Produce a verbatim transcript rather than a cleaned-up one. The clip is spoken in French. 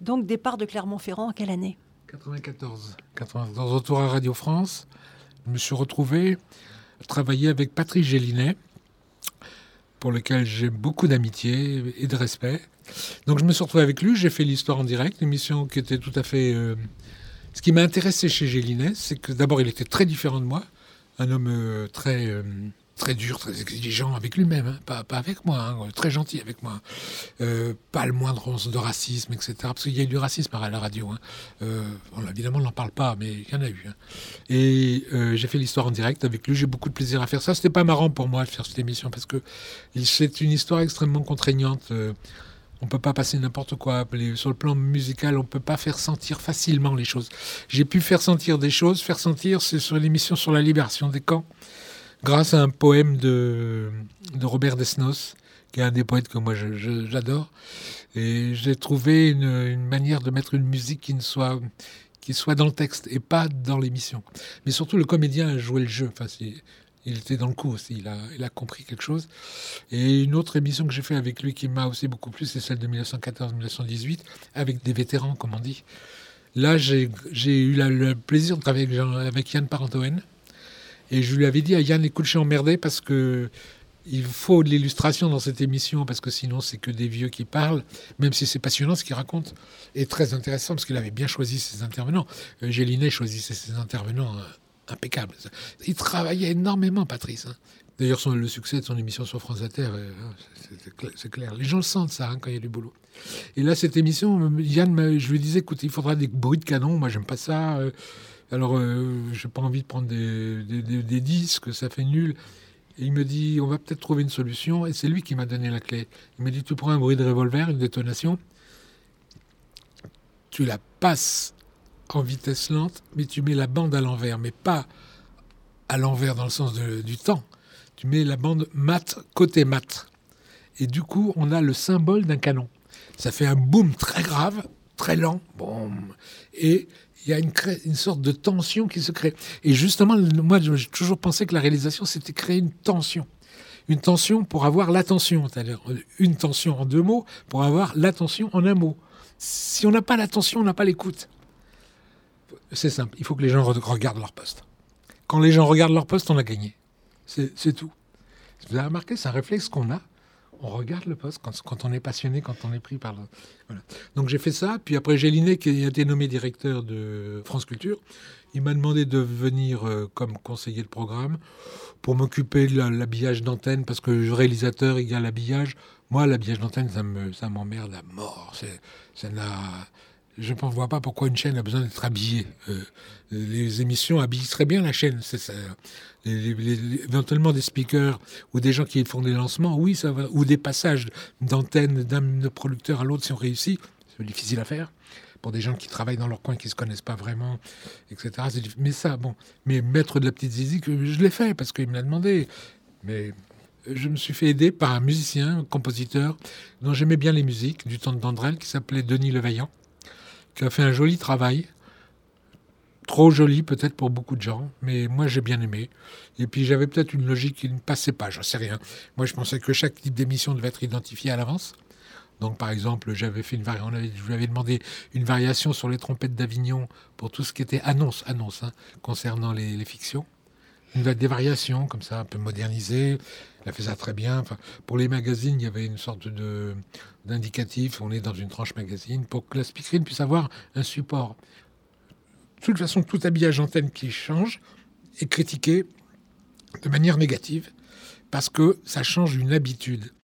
Donc, départ de Clermont-Ferrand en quelle année ? quatre-vingt-quatorze. quatre-vingt-quatorze, retour à Radio France. Je me suis retrouvé à travailler avec Patrice Gélinet, pour lequel j'ai beaucoup d'amitié et de respect. Donc je me suis retrouvé avec lui, j'ai fait l'histoire en direct, une émission qui était tout à fait... Euh... Ce qui m'a intéressé chez Gélinet, c'est que d'abord il était très différent de moi, un homme euh, très... Euh... très dur, très exigeant avec lui-même, hein. pas, pas avec moi, hein. Très gentil avec moi. Euh, pas le moindre once de racisme, et cetera. Parce qu'il y a eu du racisme à la radio. Hein. Euh, bon, évidemment, on n'en parle pas, mais il y en a eu. Hein. Et euh, j'ai fait l'histoire en direct avec lui. J'ai beaucoup de plaisir à faire ça. C'était pas marrant pour moi de faire cette émission parce que c'est une histoire extrêmement contraignante. Euh, on peut pas passer n'importe quoi. Sur le plan musical, on peut pas faire sentir facilement les choses. J'ai pu faire sentir des choses. Faire sentir, c'est sur l'émission sur la libération des camps, grâce à un poème de, de Robert Desnos, qui est un des poètes que moi je, je, j'adore. Et j'ai trouvé une, une manière de mettre une musique qui, ne soit, qui soit dans le texte et pas dans l'émission. Mais surtout, le comédien a joué le jeu. Enfin, c'est, il était dans le coup aussi, il a, il a compris quelque chose. Et une autre émission que j'ai fait avec lui qui m'a aussi beaucoup plu, c'est celle de dix-neuf cent quatorze dix-neuf cent dix-huit, avec des vétérans, comme on dit. Là, j'ai, j'ai eu la, le plaisir de travailler avec, Jean, avec Yann Parentoen. Et je lui avais dit à Yann, écoute, je suis emmerdé parce que il faut de l'illustration dans cette émission parce que sinon c'est que des vieux qui parlent, même si c'est passionnant ce qu'il raconte et très intéressant parce qu'il avait bien choisi ses intervenants. Euh, Gélinet choisissait ses intervenants euh, impeccables. Il travaillait énormément, Patrice. Hein. D'ailleurs, son, le succès de son émission sur France Inter, euh, c'est, c'est, clair, c'est clair. Les gens le sentent ça hein, quand il y a du boulot. Et là, cette émission, Yann, je lui disais, écoute, il faudra des bruits de canon. Moi, j'aime pas ça. Euh, Alors, euh, j'ai pas envie de prendre des, des, des, des disques, ça fait nul. Et il me dit, on va peut-être trouver une solution. Et c'est lui qui m'a donné la clé. Il m'a dit, tu prends un bruit de revolver, une détonation, tu la passes en vitesse lente, mais tu mets la bande à l'envers, mais pas à l'envers dans le sens de, du temps. Tu mets la bande mat, côté mat. Et du coup, on a le symbole d'un canon. Ça fait un boom très grave, très lent, boum, et il y a une, cré... une sorte de tension qui se crée. Et justement, moi, j'ai toujours pensé que la réalisation, c'était créer une tension. Une tension pour avoir l'attention. C'est-à-dire une tension en deux mots pour avoir l'attention en un mot. Si on n'a pas l'attention, on n'a pas l'écoute. C'est simple. Il faut que les gens regardent leur poste. Quand les gens regardent leur poste, on a gagné. C'est, c'est tout. Vous avez remarqué, c'est un réflexe qu'on a. On regarde le poste quand, quand on est passionné, quand on est pris par le... Voilà. Donc j'ai fait ça. Puis après, Gélinet, qui a été nommé directeur de France Culture, il m'a demandé de venir euh, comme conseiller de programme pour m'occuper de l'habillage d'antenne, parce que le réalisateur égale l'habillage. Moi, l'habillage d'antenne, ça, me, ça m'emmerde à mort. C'est, ça n'a... Je ne vois pas pourquoi une chaîne a besoin d'être habillée. Euh, les émissions habillent très bien la chaîne. C'est ça. Les, les, les, éventuellement des speakers ou des gens qui font des lancements, oui, ça va. Ou des passages d'antenne d'un producteur à l'autre si on réussit. C'est difficile à faire pour des gens qui travaillent dans leur coin, qui ne se connaissent pas vraiment, et cetera. C'est difficile. Mais ça, bon. Mais mettre de la petite zizi, je l'ai fait parce qu'il me l'a demandé. Mais je me suis fait aider par un musicien, un compositeur, dont j'aimais bien les musiques, du temps de Dandrel, qui s'appelait Denis Levaillant, qui a fait un joli travail, trop joli peut-être pour beaucoup de gens, mais moi j'ai bien aimé. Et puis j'avais peut-être une logique qui ne passait pas, j'en sais rien. Moi je pensais que chaque type d'émission devait être identifié à l'avance. Donc par exemple, j'avais fait une variation, je lui avais demandé une variation sur les trompettes d'Avignon pour tout ce qui était annonce, annonce hein, concernant les, les fictions. Une, des variations comme ça, un peu modernisées. Elle a fait ça très bien. Enfin, pour les magazines, il y avait une sorte de, d'indicatif. On est dans une tranche magazine pour que la speakerine puisse avoir un support. De toute façon, tout habillage antenne qui change est critiqué de manière négative parce que ça change une habitude.